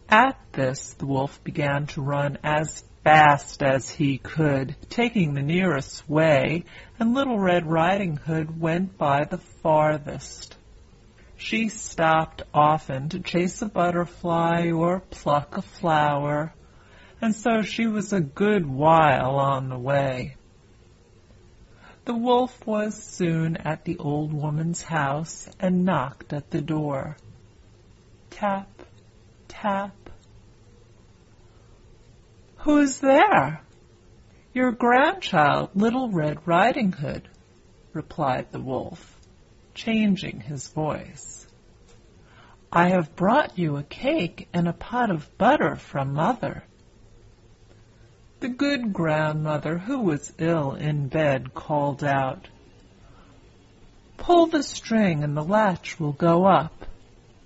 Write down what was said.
At this the wolf began to run as fast as he could, taking the nearest way, and Little Red Riding Hood went by the farthest. She stopped often to chase a butterfly or pluck a flower, and so she was a good while on the way. The wolf was soon at the old woman's house and knocked at the door. Tap, tap. "Who's there?" "Your grandchild, Little Red Riding Hood," replied the wolf, changing his voice. "I have brought you a cake and a pot of butter from Mother." The good grandmother, who was ill in bed, called out, "Pull the string and the latch will go up."